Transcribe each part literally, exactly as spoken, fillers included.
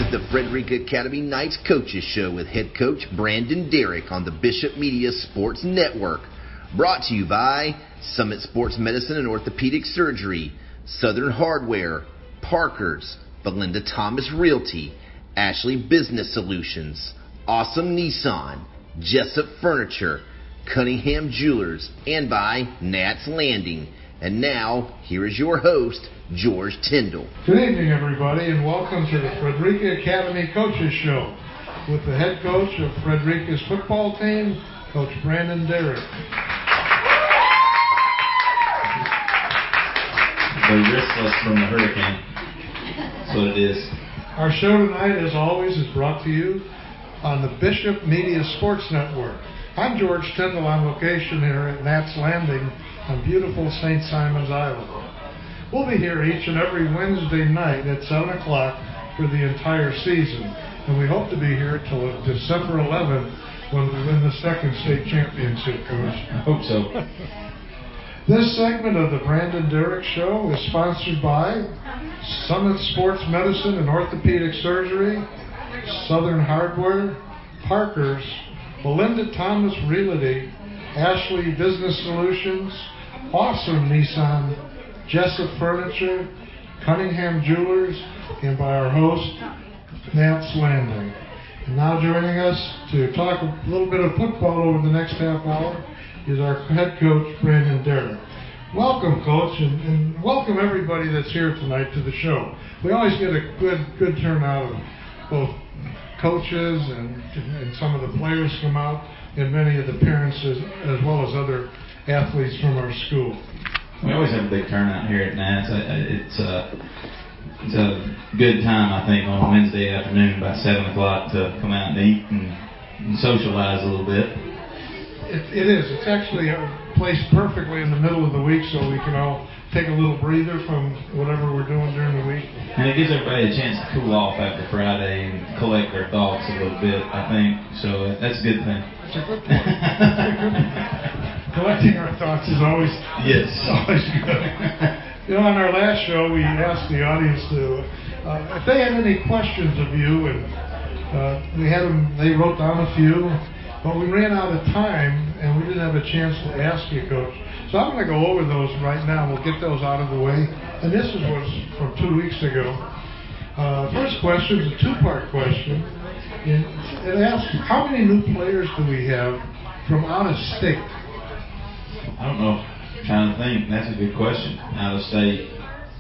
is the Frederica Academy Knights Coaches Show with head coach Brandon Derrick on the Bishop Media Sports Network. Brought to you by Summit Sports Medicine and Orthopedic Surgery, Southern Hardware, Parker's, Belinda Thomas Realty, Ashley Business Solutions, Awesome Nissan, Jessup Furniture, Cunningham Jewelers, and by Nats Landing. And now, here is your host, George Tyndall. Good evening, everybody, and welcome to the Frederica Academy Coaches Show with the head coach of Frederica's football team, Coach Brandon Derrick. The restless from the hurricane. That's what it is. Our show tonight, as always, is brought to you on the Bishop Media Sports Network. I'm George Tyndall on location here at Nats Landing on beautiful Saint Simons Island. We'll be here each and every Wednesday night at seven o'clock for the entire season, and we hope to be here till December eleventh when we win the second state championship, Coach. I hope so. This segment of the Brandon Derrick Show is sponsored by Summit Sports Medicine and Orthopedic Surgery, Southern Hardware, Parker's, Belinda Thomas Realty, Ashley Business Solutions, Awesome Nissan, Jessup Furniture, Cunningham Jewelers, and by our host, Nats Landing. And now joining us to talk a little bit of football over the next half hour is our head coach, Brandon Derrick. Welcome, Coach, and, and welcome everybody that's here tonight to the show. We always get a good good turnout of both coaches and, and some of the players come out, and many of the parents as, as well as other athletes from our school. We always have a big turnout here at Nats. It's a, it's a good time, I think, on a Wednesday afternoon about seven o'clock to come out and eat and, and socialize a little bit. It, it is. It's actually placed perfectly in the middle of the week so we can all take a little breather from whatever we're doing during the week. And it gives everybody a chance to cool off after Friday and collect their thoughts a little bit, I think. So that's a good thing. That's a good point. That's a good point. Collecting our thoughts is always, yes. always good. You know, on our last show, we asked the audience to, uh, if they had any questions of you, and uh, we had them, they wrote down a few, but we ran out of time, and we didn't have a chance to ask you, Coach. So I'm going to go over those right now. We'll get those out of the way. And this was from two weeks ago. Uh, first question is a two-part question. It, it asks, how many new players do we have from out of state? I don't know. I'm trying to think. That's a good question. Out of state.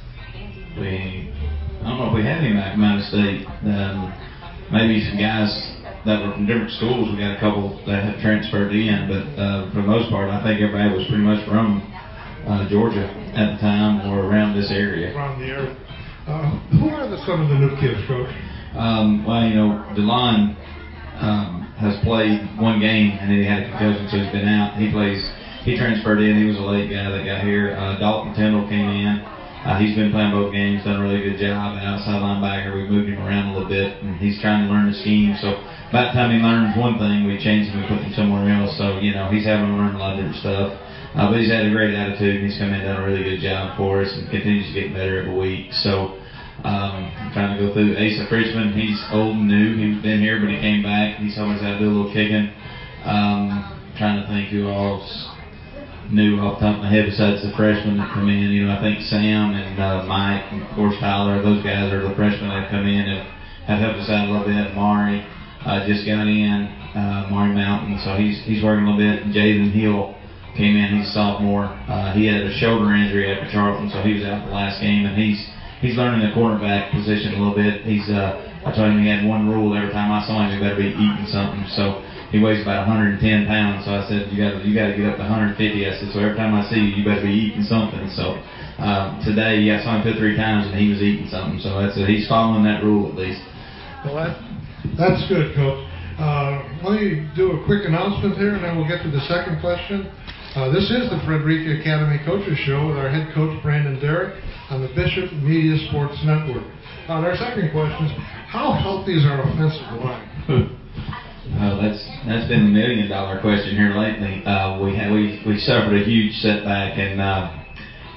We, I don't know if we have any back from out of state. Um, maybe some guys that were from different schools. We got a couple that have transferred in, but uh, for the most part, I think everybody was pretty much from uh, Georgia at the time or around this area. Around the area. Uh, who are the, some of the new kids, Coach? Um, well, you know, DeLon um, has played one game and then he had a concussion, so he's been out. He plays. He transferred in. He was a late guy that got here. Uh, Dalton Tyndall came in. Uh, he's been playing both games, done a really good job. An outside linebacker, we moved him around a little bit, and he's trying to learn the scheme. So by the time he learns one thing, we change him and put him somewhere else. So, you know, he's having to learn a lot of different stuff. Uh, but he's had a great attitude, and he's come in and done a really good job for us and continues to get better every week. So um, I'm trying to go through Asa Frischman. He's old and new. He's been here, but he came back. He's always had to do a little kicking. Um, trying to think who else new off the top of my head besides the freshmen that come in. You know, I think Sam and uh, Mike and of course Tyler, those guys are the freshmen that come in and have helped us out a little bit. Mari uh, just got in, uh, Mari Mountain, so he's he's working a little bit. Jaden Hill came in, he's a sophomore. Uh, he had a shoulder injury after Charlton, so he was out the last game, and he's he's learning the cornerback position a little bit. He's uh, I told him he had one rule every time I saw him, he better be eating something. So he weighs about one hundred ten pounds, so I said, you got you got to get up to one hundred fifty. I said, so every time I see you, you better be eating something. So um, today, yeah, I saw him two or three times, and he was eating something. So that's a, he's following that rule at least. Well, that, that's good, Coach. Uh, let me do a quick announcement here, and then we'll get to the second question. Uh, this is the Frederica Academy Coaches Show with our head coach, Brandon Derrick, on the Bishop Media Sports Network. Uh, our second question is, how healthy is our offensive line? Uh, that's that's been the million dollar question here lately. Uh, we had we we suffered a huge setback, and uh,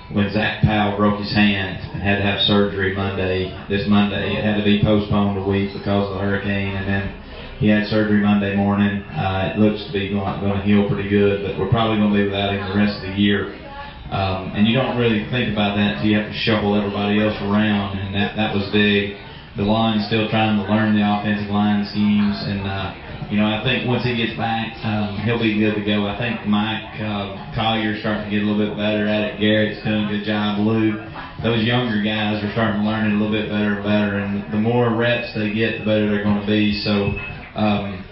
when Zach Powell broke his hand and had to have surgery Monday, this Monday, it had to be postponed a week because of the hurricane, and then he had surgery Monday morning. Uh, it looks to be going, going to heal pretty good, but we're probably going to be without him the rest of the year. Um, and you don't really think about that until you have to shuffle everybody else around, and that, that was big. The line's still trying to learn the offensive line schemes, and uh, you know, I think once he gets back, um, he'll be good to go. I think Mike um, Collier's starting to get a little bit better at it. Garrett's doing a good job. Lou, those younger guys are starting to learn it a little bit better and better, and the more reps they get, the better they're going to be. So um,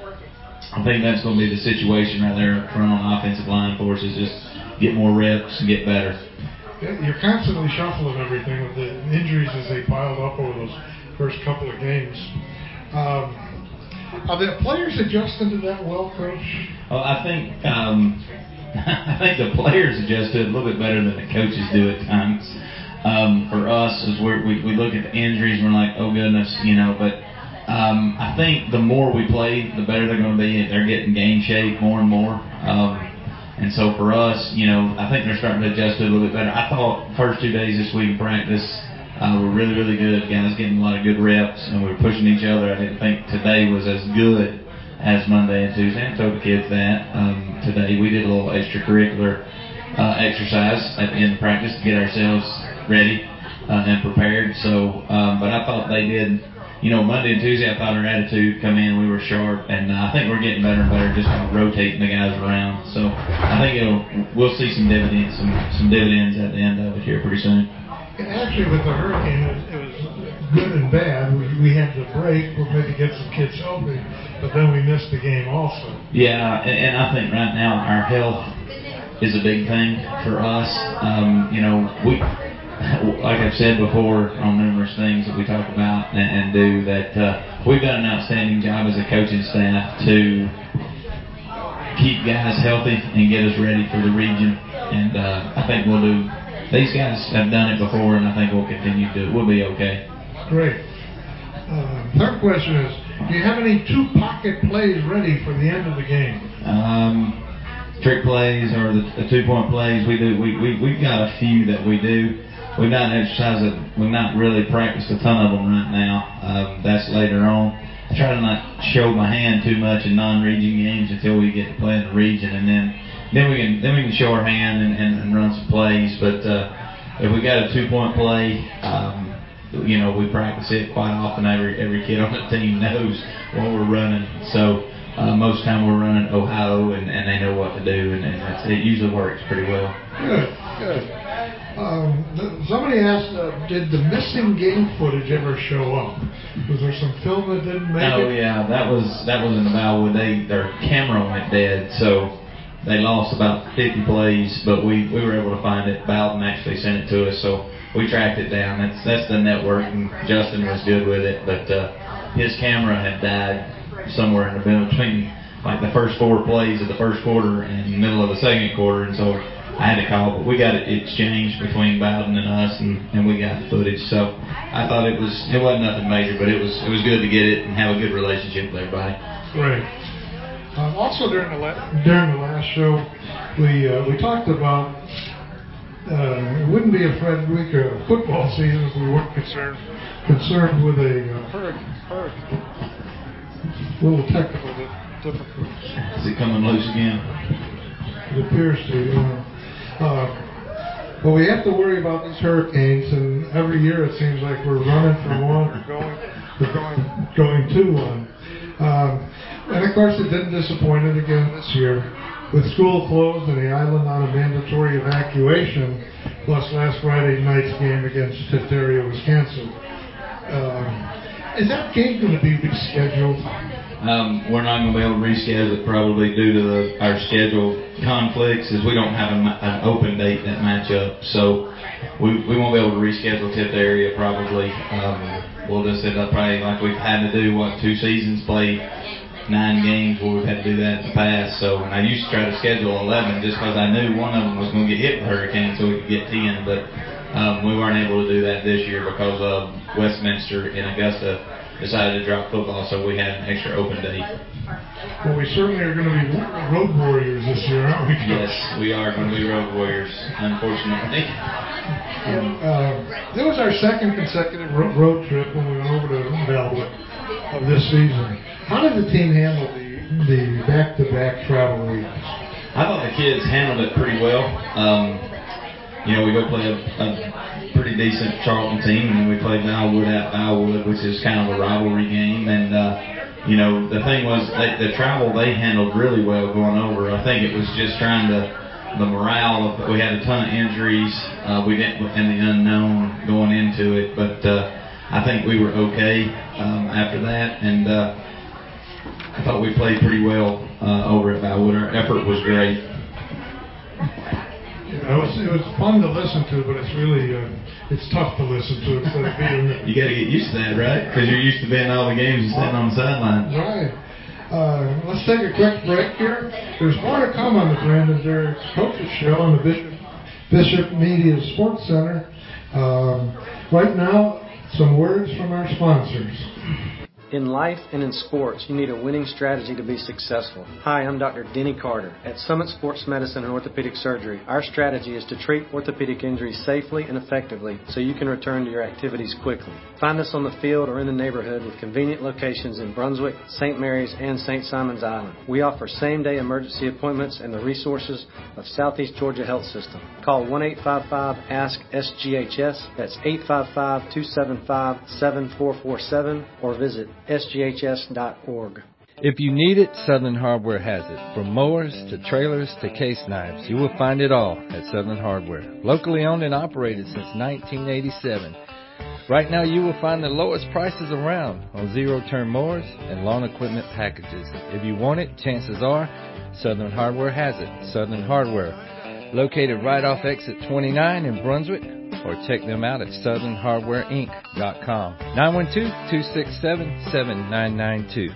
I think that's going to be the situation right there up front on the offensive line for us, is just get more reps and get better. You're constantly shuffling everything with the injuries as they piled up over those first couple of games. Um, are the players adjusting to that well, Coach? Well, I think um, I think the players adjust to it a little bit better than the coaches do at times. Um, for us, as we're, we we look at the injuries, we're like, oh goodness, you know. But um, I think the more we play, the better they're going to be. They're getting game shape more and more. Um, And so for us, you know, I think they're starting to adjust to it a little bit better. I thought the first two days this week in practice uh, were really, really good. Guys getting a lot of good reps, and we were pushing each other. I didn't think today was as good as Monday and Tuesday. I told the kids that. Um, today we did a little extracurricular uh, exercise at the end of practice to get ourselves ready uh, and prepared. So, um, but I thought they did. You know, Monday and Tuesday, I thought our attitude come in, we were sharp, and uh, I think we're getting better and better just by rotating the guys around. So I think it'll, we'll see some dividends, some some dividends at the end of it here pretty soon. Actually, with the hurricane, it was, it was good and bad. We, we had to break, or maybe get some kids healthy, but then we missed the game also. Yeah, and, and I think right now our health is a big thing for us. Um, you know, we. Like I've said before on numerous things that we talk about and, and do, that uh, we've done an outstanding job as a coaching staff to keep guys healthy and get us ready for the region. And uh, I think we'll do. These guys have done it before, and I think we'll continue to do it. We'll be okay. Great. Uh, third question is, do you have any two pocket plays ready for the end of the game? Um, trick plays or the, the two point plays, we do. We we we've got a few that we do. We've not exercised it. We've not really practiced a ton of them right now. Um, that's later on. I try to not show my hand too much in non-region games until we get to play in the region, and then then we can then we can show our hand and, and, and run some plays. But uh, if we got a two-point play, um, you know, we practice it quite often. Every every kid on the team knows what we're running. So uh, most of the time we're running Ohio, and, and they know what to do, and, and that's, it usually works pretty well. Good, good. Um, somebody asked, uh, did the missing game footage ever show up? Was there some film that didn't make oh, it? Oh yeah, that was that was in the Bellwood. They their camera went dead, so they lost about fifty plays. But we, we were able to find it. Bowden actually sent it to us, so we tracked it down. That's that's the network, and Justin was good with it. But uh, his camera had died somewhere in the middle between like the first four plays of the first quarter and the middle of the second quarter, and so I had to call, but we got it exchanged between Bowden and us, and, and we got the footage. So I thought it was it wasn't nothing major, but it was it was good to get it and have a good relationship with everybody. Great. Um, also during the la- during the last show, we uh, we talked about uh, it wouldn't be a Frederick uh, football season if we weren't concerned concerned with a uh, hurricane. Hurricane. A little technical difficulty. Is it coming loose again? It appears to. Uh, Uh, but we have to worry about these hurricanes, and every year it seems like we're running from one or going, we're going, going to one. Um, and of course, it didn't disappoint it again this year. With school closed and the island on a mandatory evacuation, plus last Friday night's game against Tift-Area was canceled. Um, is that game going to be rescheduled? Um, we're not going to be able to reschedule it probably due to the, our schedule conflicts, as we don't have a, an open date that match up. So we we won't be able to reschedule Tift-Area probably. Um, we'll just end up probably like we've had to do, what, two seasons, play nine games where we've had to do that in the past. So, and I used to try to schedule eleven just because I knew one of them was going to get hit with hurricane so we could get ten. But um, we weren't able to do that this year because of Westminster and Augusta decided to drop football, so we had an extra open date. Well, we certainly are going to be road warriors this year, aren't we? Yes, we are going to be road warriors, unfortunately. Uh, it was our second consecutive ro- road trip when we went over to Bellwood of this season. How did the team handle the, the back-to-back travel weeks? I thought the kids handled it pretty well. Um, you know, we go play a, a pretty decent Charlton team, and we played Bellwood at Bellwood, which is kind of a rivalry game. And, uh, you know, the thing was, they, the travel they handled really well going over. I think it was just trying to, the morale of, we had a ton of injuries. Uh, we didn't, in the unknown going into it, but uh, I think we were okay um, after that. And uh, I thought we played pretty well uh, over at Bellwood. Our effort was great. Yeah, it was it was fun to listen to, but it's really uh, it's tough to listen to instead of being. You got to get used to that, right? Because you're used to being at all the games and sitting on the sideline. Right. Uh, let's take a quick break here. There's more to come on the Brandon Derrick Coaches Show on the Bishop Bishop Media Sports Center. Um, right now, some words from our sponsors. In life and in sports, you need a winning strategy to be successful. Hi, I'm Doctor Denny Carter. At Summit Sports Medicine and Orthopedic Surgery, our strategy is to treat orthopedic injuries safely and effectively so you can return to your activities quickly. Find us on the field or in the neighborhood with convenient locations in Brunswick, Saint Mary's, and Saint Simons Island. We offer same-day emergency appointments and the resources of Southeast Georgia Health System. Call one eight five five, A S K, S G H S. That's eight five five, two seven five, seven four four seven or visit S G H S dot org. If you need it, Southern Hardware has it. From mowers to trailers to case knives, you will find it all at Southern Hardware. Locally owned and operated since nineteen eighty-seven. Right now you will find the lowest prices around on zero-turn mowers and lawn equipment packages. If you want it, chances are Southern Hardware has it. Southern Hardware, located right off exit twenty-nine in Brunswick, or check them out at southern hardware inc dot com. nine one two, two six seven, seven nine nine two.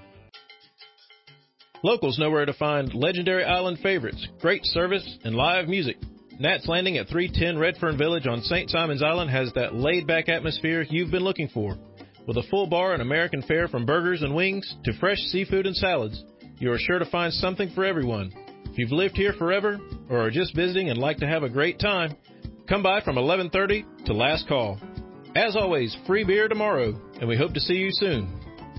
Locals know where to find legendary island favorites, great service, and live music. Nat's Landing at three ten Redfern Village on Saint Simons Island has that laid-back atmosphere you've been looking for. With a full bar and American fare from burgers and wings to fresh seafood and salads, you are sure to find something for everyone. If you've lived here forever or are just visiting and like to have a great time, come by from eleven thirty to last call. As always, free beer tomorrow, and we hope to see you soon.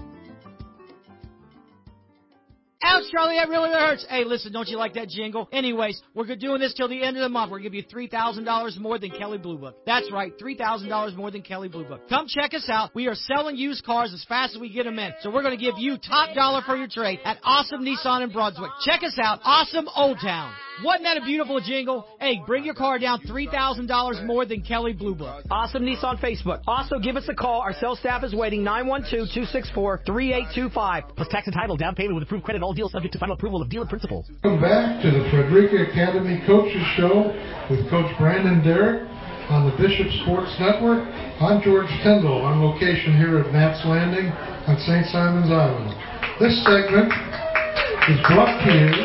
Ouch, Charlie, that really hurts. Hey, listen, don't you like that jingle? Anyways, we're doing this till the end of the month. We're going to give you three thousand dollars more than Kelley Blue Book. That's right, three thousand dollars more than Kelley Blue Book. Come check us out. We are selling used cars as fast as we get them in. So we're going to give you top dollar for your trade at Awesome Nissan in Brunswick. Check us out, Awesome Old Town. Wasn't that a beautiful jingle? Hey, bring your car down three thousand dollars more than Kelley Blue Book. Awesome Nissan Facebook. Also, give us a call. Our sales staff is waiting, nine one two, two six four, three eight two five. Plus tax and title, down payment with approved credit, all deals subject to final approval of dealer principal. Welcome back to the Frederica Academy Coaches Show with Coach Brandon Derrick on the Bishop Sports Network. I'm George Kendall on location here at Nat's Landing on Saint Simons Island. This segment is brought to you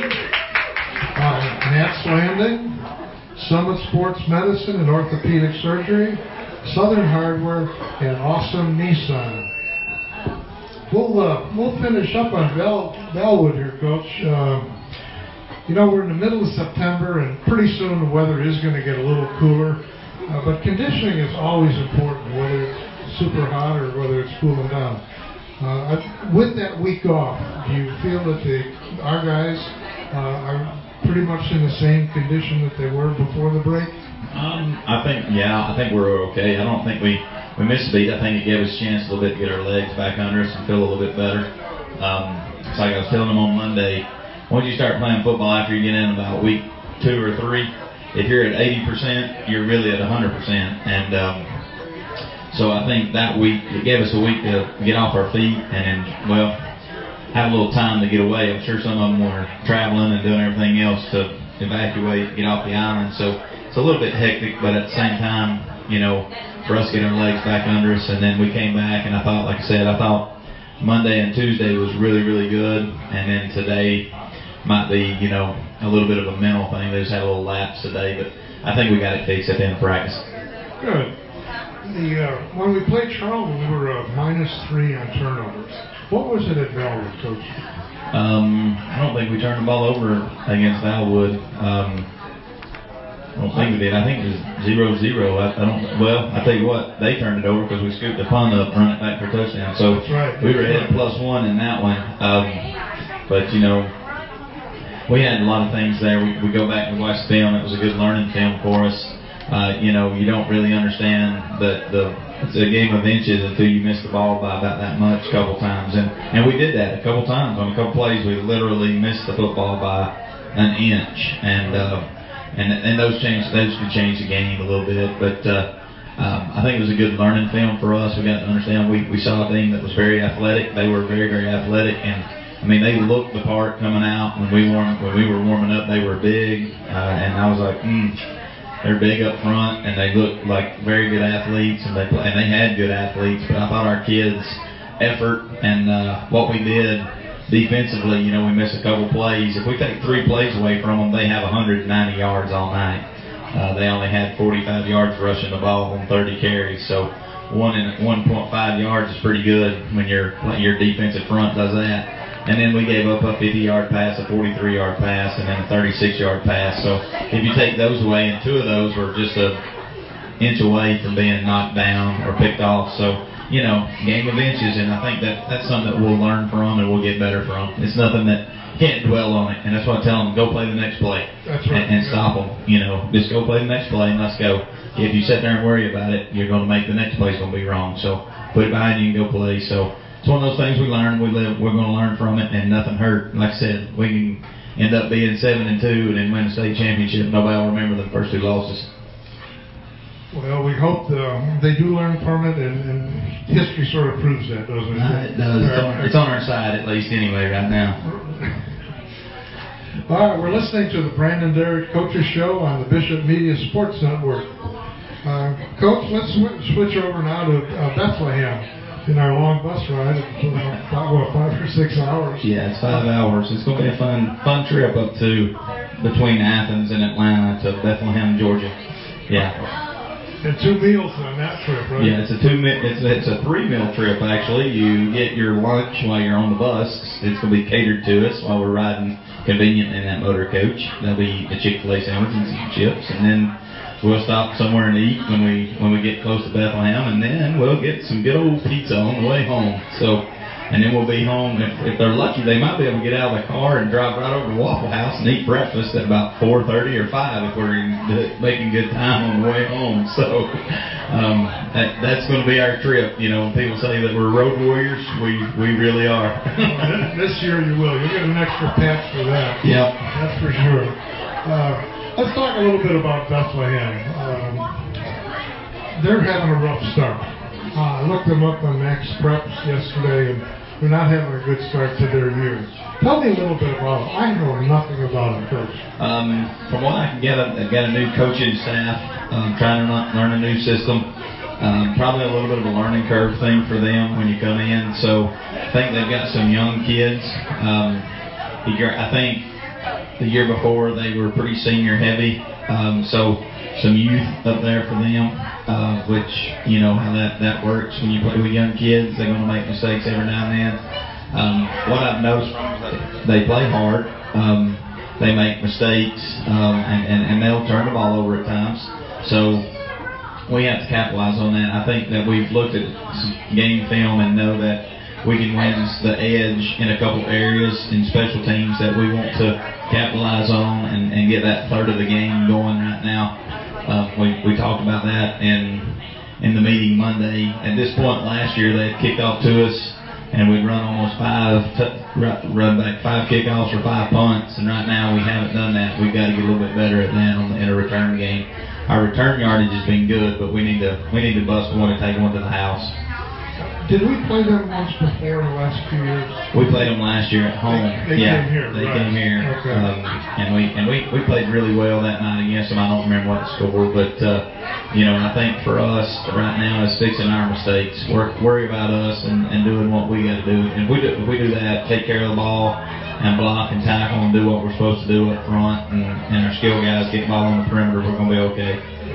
by Nat's Landing, Summit Sports Medicine and Orthopedic Surgery, Southern Hardware, and Awesome Nissan. We'll uh, we'll finish up on Bell, Bellwood here, Coach. Um, you know, we're in the middle of September, and pretty soon the weather is going to get a little cooler. Uh, but conditioning is always important, whether it's super hot or whether it's cooling down. Uh, with that week off, do you feel that the our guys uh, are pretty much in the same condition that they were before the break? Um, I think, yeah, I think we're okay. I don't think we, we missed a beat. I think it gave us a chance a little bit to get our legs back under us and feel a little bit better. Um, it's like I was telling them on Monday, once you start playing football after you get in about week two or three, if you're at eighty percent, you're really at one hundred percent. And um, so I think that week, it gave us a week to get off our feet and then, well, have a little time to get away. I'm sure some of them were traveling and doing everything else to evacuate, get off the island. So it's a little bit hectic, but at the same time, you know, for us to get our legs back under us. And then we came back, and I thought, like I said, I thought Monday and Tuesday was really, really good. And then today might be, you know, a little bit of a mental thing. They just had a little lapse today, but I think we got it fixed at the end of practice. Good. The uh, when we played Charlton, we were uh, minus three on turnovers. What was it at Bellwood, Coach? Um, I don't think we turned the ball over against Alwood. Um, I don't think we did. I think it was zero zero. I, I don't. Well, I tell you what, they turned it over because we scooped the punt up, and run it back for a touchdown. So right. we were ahead plus one in that one. Um, but you know, we had a lot of things there. We, we go back and watch the film. It was a good learning film for us. Uh, you know, you don't really understand that the it's a game of inches until you miss the ball by about that much a couple times, and and we did that a couple times on a couple plays. We literally missed the football by an inch, and uh, and and those change those could change the game a little bit. But uh, um, I think it was a good learning film for us. We got to understand we we saw a team that was very athletic. They were very very athletic, and I mean they looked the part coming out when we warm when we were warming up. They were big, uh, and I was like, hmm. They're big up front, and they look like very good athletes, and they and they had good athletes. But I thought our kids' effort and uh, what we did defensively, you know, we missed a couple plays. If we take three plays away from them, they have one hundred ninety yards all night. Uh, they only had forty-five yards rushing the ball on thirty carries, so one and one point five yards is pretty good when your your defensive front does that. And then we gave up a fifty-yard pass, a forty-three-yard pass, and then a thirty-six-yard pass. So if you take those away, and two of those were just an inch away from being knocked down or picked off. So, you know, game of inches, and I think that that's something that we'll learn from and we'll get better from. It's nothing that can't dwell on it, and that's why I tell them, go play the next play. That's right. And, and stop them. You know, just go play the next play and let's go. If you sit there and worry about it, you're going to make the next play going to be wrong. So put it behind you and go play. So it's one of those things we learn, we live, we're going to learn from it, and nothing hurt. Like I said, we can end up being seven and two and then win a state championship. Nobody will remember the first two losses. Well, we hope the, they do learn from it, and, and history sort of proves that, doesn't it? Uh, it does. It's on, it's on our side, at least, anyway, right now. All right, we're listening to the Brandon Derrick Coaches Show on the Bishop Media Sports Network. Uh, Coach, let's sw- switch over now to uh, Bethlehem. In our long bus ride, about what, five or six hours? Yeah, it's five hours. It's going to be a fun, fun trip up to between Athens and Atlanta to Bethlehem, Georgia. Yeah. And two meals on that trip, right? Yeah, it's a two. It's it's a three meal trip actually. You get your lunch while you're on the bus. It's going to be catered to us while we're riding conveniently in that motor coach. There'll be a Chick-fil-A sandwich and some chips, and then we'll stop somewhere and eat when we when we get close to Bethlehem, and then we'll get some good old pizza on the way home. So, and then we'll be home. If, if they're lucky, they might be able to get out of the car and drive right over to Waffle House and eat breakfast at about four thirty or five if we're in, making good time on the way home. So, um, that, that's going to be our trip. You know, people say that we're road warriors. We we really are. This year you will. You'll get an extra patch for that. Yep. That's for sure. Uh, Let's talk a little bit about Bethlehem. Um, they're having a rough start. Uh, I looked them up on Max Preps yesterday, and they're not having a good start to their year. Tell me a little bit about them. I know nothing about them, Coach. Um, from what I can get, I've got a new coaching staff, um, trying to learn a new system. Um, probably a little bit of a learning curve thing for them when you come in. So I think they've got some young kids. Um, I think the year before they were pretty senior heavy, um, so some youth up there for them, uh, which, you know how that, that works when you play with young kids. They're going to make mistakes every now and then. Um, what I've noticed from them is they play hard, um, they make mistakes, um, and, and, and they'll turn the ball over at times. So we have to capitalize on that. I think that we've looked at game film and know that we can win the edge in a couple areas in special teams that we want to capitalize on and, and get that third of the game going right now. Uh, we, we talked about that in in the meeting Monday. At this point last year, they had kicked off to us, and we'd run almost five, t- run back five kickoffs or five punts, and right now we haven't done that. We've got to get a little bit better at that on the, in a return game. Our return yardage has been good, but we need to we need to bust one and take one to the house. Did we play them once before in the last few years? We played them last year at home. They, they yeah, came here. They right. came here. Okay. Um, and we and we, we played really well that night against them. I don't remember what the score, but uh, you know, I think for us right now is fixing our mistakes. Work, worry about us and, and doing what we got to do. And if we do, if we do that, take care of the ball and block and tackle and do what we're supposed to do up front, and, and our skill guys get the ball on the perimeter, we're going to be okay.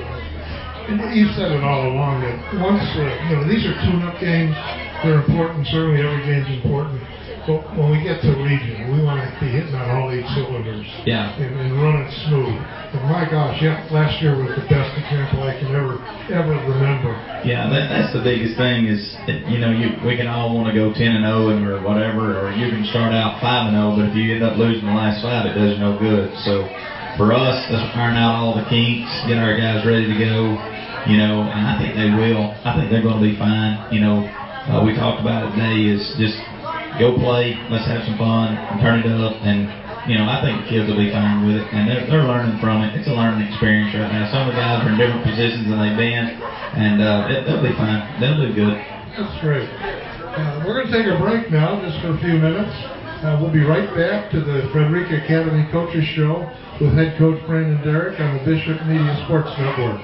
And you've said it all along that once, uh, you know, these are tune-up games. They're important. Certainly every game's important. But when we get to region, we want to be hitting on all eight cylinders. Yeah. And, and running smooth. And my gosh, yeah, last year was the best example I can ever, ever remember. Yeah, that, that's the biggest thing is, you know, you we can all want to go ten and oh and or whatever, or you can start out five and oh, but if you end up losing the last five, it does you no good. So for us, let's iron out all the kinks, get our guys ready to go, you know, and I think they will. I think they're going to be fine. You know, uh, we talked about it today is just go play, let's have some fun, and turn it up, and, you know, I think the kids will be fine with it, and they're, they're learning from it. It's a learning experience right now. Some of the guys are in different positions than they've been, and uh, it, they'll be fine. They'll do good. That's great. Uh, we're going to take a break now, just for a few minutes. Uh, we'll be right back to the Frederica Academy Coaches Show with head coach Brandon Derrick on the Bishop Media Sports Network.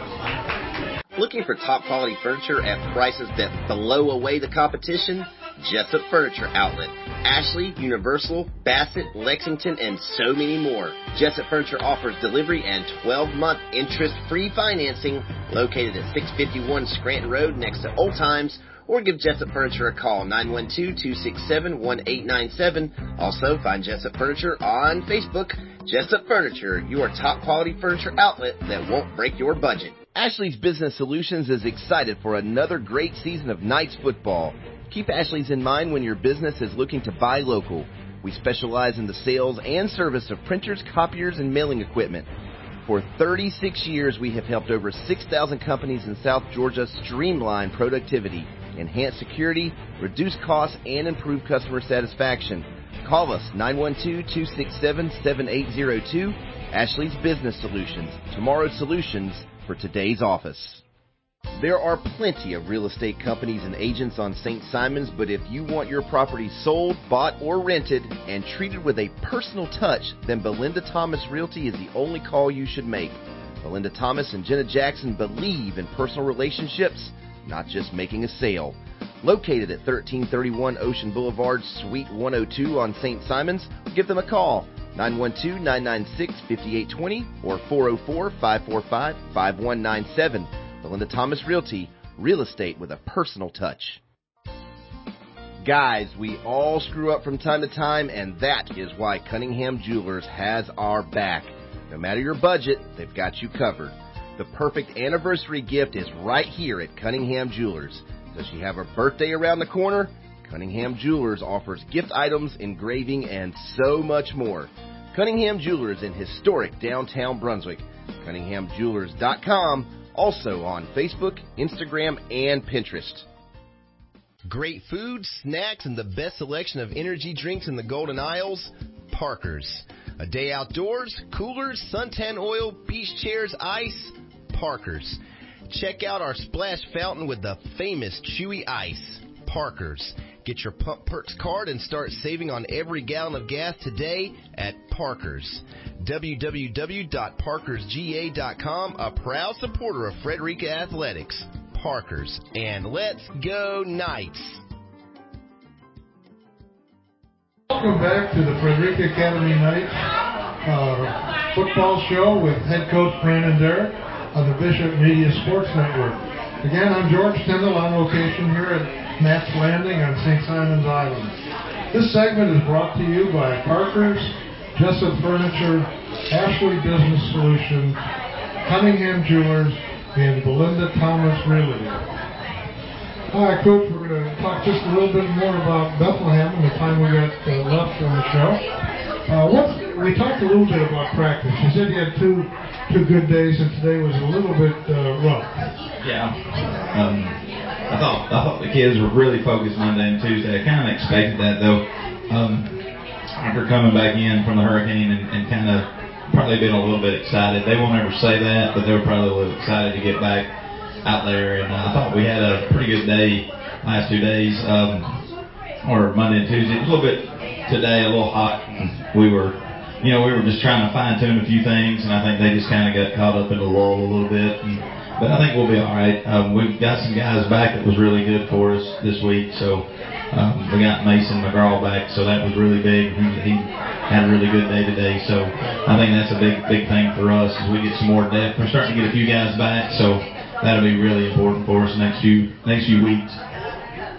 Looking for top-quality furniture at prices that blow away the competition? Jessup Furniture Outlet. Ashley, Universal, Bassett, Lexington, and so many more. Jessup Furniture offers delivery and twelve-month interest-free financing located at six fifty-one Scranton Road next to Old Times, or give Jessup Furniture a call, nine one two, two six seven, one eight nine seven. Also, find Jessup Furniture on Facebook. Jessup Furniture, your top-quality furniture outlet that won't break your budget. Ashley's Business Solutions is excited for another great season of Knights football. Keep Ashley's in mind when your business is looking to buy local. We specialize in the sales and service of printers, copiers, and mailing equipment. For thirty-six years, we have helped over six thousand companies in South Georgia streamline productivity, enhance security, reduce costs, and improve customer satisfaction. Call us, nine one two, two six seven, seven eight zero two. Ashley's Business Solutions, tomorrow's solutions for today's office. There are plenty of real estate companies and agents on Saint Simons, but if you want your property sold, bought, or rented and treated with a personal touch, then Belinda Thomas Realty is the only call you should make. Belinda Thomas and Jenna Jackson believe in personal relationships, not just making a sale. Located at thirteen thirty-one Ocean Boulevard, Suite one oh two on Saint Simons, give them a call, nine one two, nine nine six, five eight two zero or four oh four, five four five, five one nine seven. Belinda Thomas Realty, real estate with a personal touch. Guys, we all screw up from time to time, and that is why Cunningham Jewelers has our back. No matter your budget, they've got you covered. The perfect anniversary gift is right here at Cunningham Jewelers. Does she have her birthday around the corner? Cunningham Jewelers offers gift items, engraving, and so much more. Cunningham Jewelers in historic downtown Brunswick. Cunningham Jewelers dot com. Also on Facebook, Instagram, and Pinterest. Great food, snacks, and the best selection of energy drinks in the Golden Isles? Parker's. A day outdoors, coolers, suntan oil, beach chairs, ice? Parker's. Check out our splash fountain with the famous chewy ice. Parker's. Get your Pump Perks card and start saving on every gallon of gas today at Parker's. w w w dot parkers g a dot com, a proud supporter of Frederica Athletics. Parker's. And let's go Knights! Welcome back to the Frederica Academy Knights uh, football show with head coach Brandon Derrick on the Bishop Media Sports Network. Again, I'm George Tyndall on location here at Matt's Landing on Saint Simons Island. This segment is brought to you by Parker's, Jessup Furniture, Ashley Business Solutions, Cunningham Jewelers, and Belinda Thomas Realty. All right, Coach, we're going to talk just a little bit more about Bethlehem in the time we got uh, left on the show. Uh, what's, we talked a little bit about practice. You said you had two two good days, and today was a little bit uh, rough. Yeah. Um, I thought I thought the kids were really focused Monday and Tuesday. I kind of expected that, though. Um, after coming back in from the hurricane and, and kind of probably been a little bit excited. They won't ever say that, but they were probably a little excited to get back out there. And uh, I thought we had a pretty good day last two days, um, or Monday and Tuesday. It was a little bit today, a little hot. And we were, you know, we were just trying to fine tune a few things, and I think they just kind of got caught up in the lull a little bit. And, but I think we'll be all right. Um, we've got some guys back that was really good for us this week. So um, we got Mason McGraw back, so that was really big. He, he had a really good day today. So I think that's a big, big thing for us as we get some more depth. We're starting to get a few guys back, so that'll be really important for us next few next few weeks.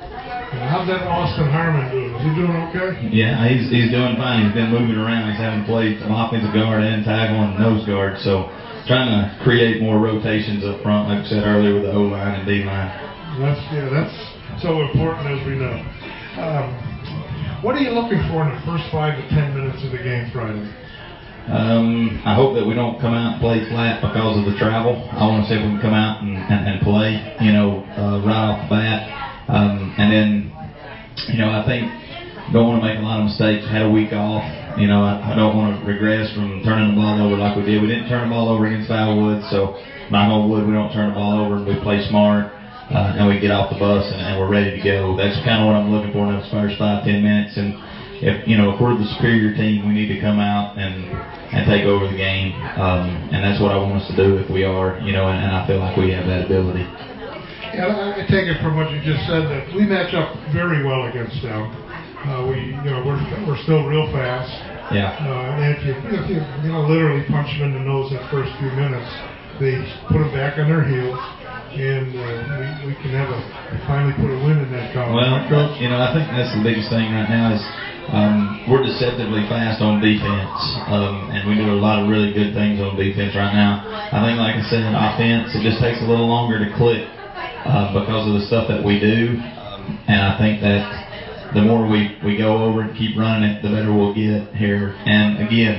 How's that Austin Harmon doing? Is he doing okay? Yeah, he's he's doing fine. He's been moving around. He's having to play some offensive guard and tackle and nose guard. So trying to create more rotations up front, like I said earlier, with the O line and D line. That's yeah, that's so important, as we know. Um, what are you looking for in the first five to ten minutes of the game Friday? Um, I hope that we don't come out and play flat because of the travel. I want to see if we can come out and, and, and play, you know, uh, right off the bat. Um, and then, you know, I think don't want to make a lot of mistakes. Had a week off. You know, I, I don't want to regress from turning the ball over like we did. We didn't turn the ball over against Vilewood, so knock on wood, we don't turn the ball over and we play smart uh, and we get off the bus and, and we're ready to go. That's kind of what I'm looking for in those first five, ten minutes. And if you know, if we're the superior team, we need to come out and and take over the game. Um, and that's what I want us to do if we are. You know, and, and I feel like we have that ability. Yeah, I take it from what you just said that we match up very well against them. Uh, we, you know, we're we're still real fast. Yeah. Uh, and if you, if you, you know, literally punch them in the nose that first few minutes, they put them back on their heels, and uh, we we can have a finally put a win in that column. Well, you know, I think that's the biggest thing right now is um, we're deceptively fast on defense, um, and we do a lot of really good things on defense right now. I think, like I said, offense, it just takes a little longer to click. Uh, because of the stuff that we do, um, and I think that the more we, we go over and keep running it, the better we'll get here. And again,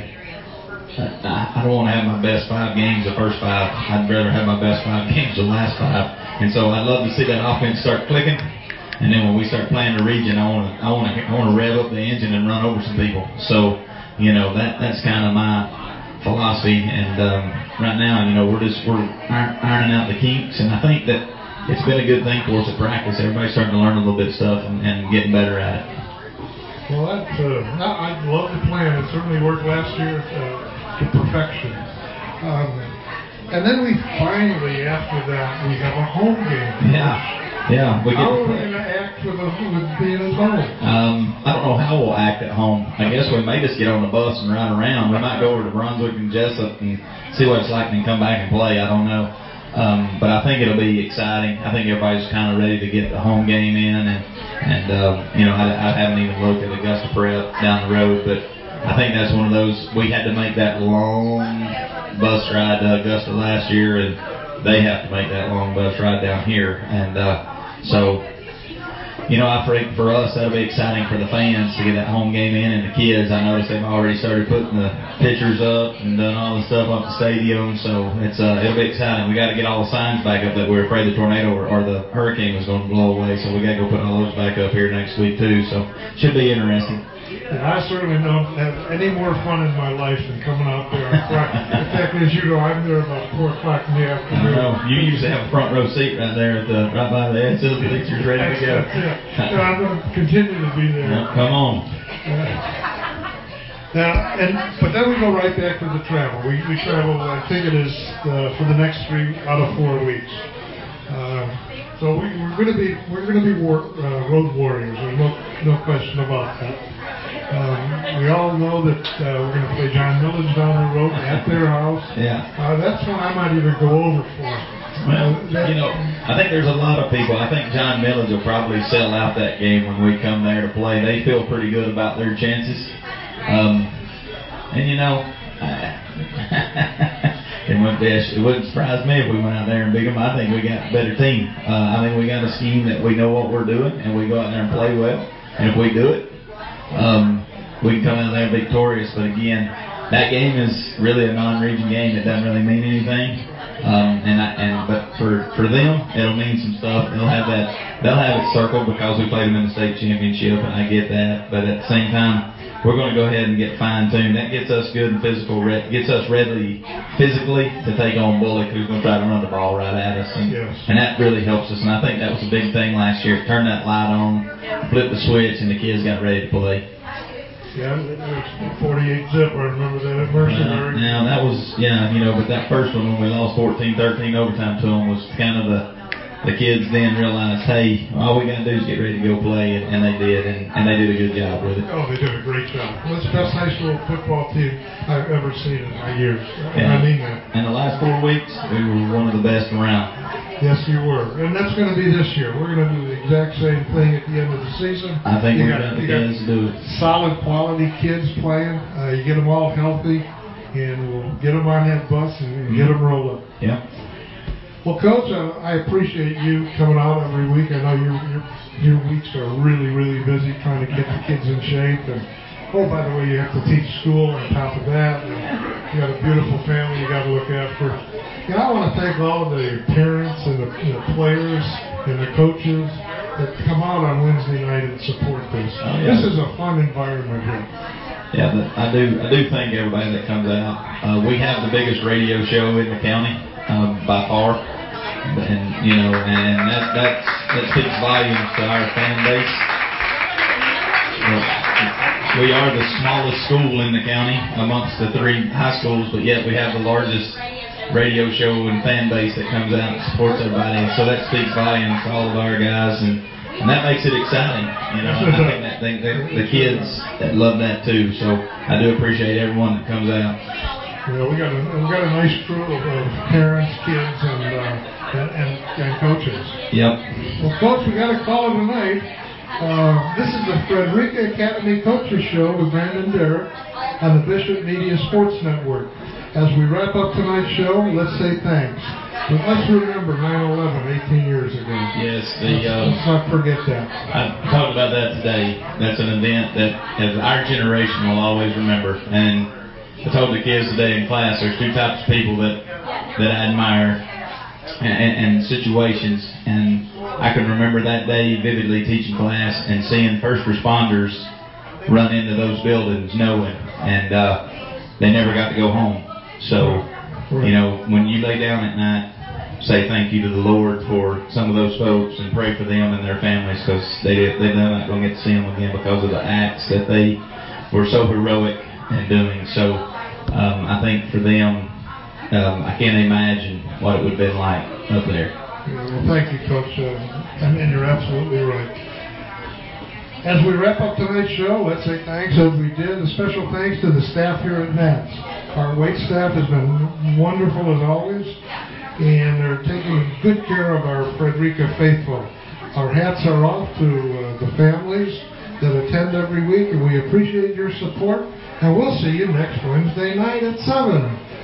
I, I don't want to have my best five games the first five. I'd rather have my best five games the last five. And so I'd love to see that offense start clicking. And then when we start playing the region, I want to I want to I want to rev up the engine and run over some people. So you know that that's kind of my philosophy. And um, right now, you know, we're just we're ironing out the kinks, and I think that it's been a good thing for us at practice. Everybody's starting to learn a little bit of stuff and, and getting better at it. Well, that, uh, I love the plan. It certainly worked last year uh, to perfection. Um, and then we finally, after that, we have a home game. Yeah, yeah. We get how are we going to act with, a, with being at home? Um, I don't know how we'll act at home. I guess we may just get on the bus and ride around. We might go over to Brunswick and Jessup and see what it's like and then come back and play. I don't know. Um, but I think it'll be exciting. I think everybody's kind of ready to get the home game in, and and uh, you know I, I haven't even looked at Augusta Prep down the road, but I think that's one of those. We had to make that long bus ride to Augusta last year, and they have to make that long bus ride down here, and uh, so. You know, I think for us that'll be exciting for the fans to get that home game in, and the kids. I noticed they've already started putting the pictures up and done all the stuff up the stadium, so it's uh, it'll be exciting. We got to get all the signs back up that we were afraid the tornado or, or the hurricane was going to blow away, so we got to go put all those back up here next week too. So should be interesting. Yeah, I certainly don't have any more fun in my life than coming out there on Friday. In fact, as you know, I'm there about four o'clock in the afternoon. I know. You usually have a front row seat right there at the right by the edge of the pictures ready to go. Yeah, yeah, I'm going to continue to be there. Well, come on. Uh, now, and but then we go right back to the travel. We we travel. I think it is uh, for the next three out of four weeks. Uh, so we, we're going to be we're going to be war, uh, road warriors. There's no no question about that. Um, we all know that uh, we're going to play John Millage down the road at their house. Yeah. Uh, that's one I might even go over for. Well, you know, I think there's a lot of people. I think John Millage will probably sell out that game when we come there to play. They feel pretty good about their chances. Um, and, you know, it, wouldn't be, it wouldn't surprise me if we went out there and beat them. I think we got a better team. Uh, I think we got a scheme that we know what we're doing, and we go out there and play well. And if we do it, um, we can come out there victorious. But, again, that game is really a non-region game. It doesn't really mean anything. Um, and I, and but for, for them, it'll mean some stuff. They'll have that. They'll have it circled because we played them in the state championship, and I get that. But at the same time, we're going to go ahead and get fine-tuned. That gets us good and physical. Re- gets us ready physically to take on Bullock, who's going to try to run the ball right at us, and, yes. and that really helps us. And I think that was a big thing last year. Turn that light on, flip the switch, and the kids got ready to play. Yeah, it was forty-eight zip. I remember that at Mercenary. Well, now that was, yeah, you know, but that first one when we lost fourteen thirteen overtime to them was kind of the the kids then realized, hey, all we got to do is get ready to go play, and, and they did, and, and they did a good job with it. Oh, they did a great job. Well, it's the best high school football team I've ever seen in my years. Yeah. I mean that. In the last four weeks, we were one of the best around. Yes, you were. And that's going to be this year. We're going to do the exact same thing at the end of the season. I think you we've got, got the you got kids to do it. Solid quality kids playing. Uh, you get them all healthy, and we'll get them on that bus and, and get them rolling. Yeah. Well, Coach, uh, I appreciate you coming out every week. I know your your your weeks are really, really busy trying to get the kids in shape. And oh, by the way, you have to teach school on top of that. And you got a beautiful family you got to look after. And I want to thank all of the parents and the, and the players and the coaches that come out on Wednesday night and support this. Oh, yeah. This is a fun environment here. Yeah, I do. I do thank everybody that comes out. Uh, we have the biggest radio show in the county um, by far, and you know, and that that that speaks volumes to our fan base. We are the smallest school in the county amongst the three high schools, but yet we have the largest radio show and fan base that comes out and supports everybody. So that speaks volumes to all of our guys, and, and that makes it exciting. You know, I think that, think that the kids that love that too. So I do appreciate everyone that comes out. Well, we got a we got a nice crew of, of parents, kids, and, uh, and and and coaches. Yep. Well, Coach, we got a caller tonight. Uh, this is the Frederica Academy Coaches Show with Brandon Derrick on the Bishop Media Sports Network. As we wrap up tonight's show, let's say thanks. But let's remember nine eleven, eighteen years ago. Yes, the, let's, uh, let's not forget that. I talked about that today. That's an event that as our generation will always remember. And I told the kids today in class, there's two types of people that that I admire and, and situations. And I can remember that day vividly teaching class and seeing first responders run into those buildings knowing, and uh, they never got to go home. So, you know, when you lay down at night, say thank you to the Lord for some of those folks and pray for them and their families, because they, they're not going to get to see them again because of the acts that they were so heroic in doing. So um, I think for them, um, I can't imagine what it would have been like up there. Well, thank you, Coach, uh, and, and you're absolutely right. As we wrap up tonight's show, let's say thanks as we did. A special thanks to the staff here at Nats. Our wait staff has been wonderful as always, and they're taking good care of our Frederica faithful. Our hats are off to uh, the families that attend every week, and we appreciate your support. And we'll see you next Wednesday night at seven.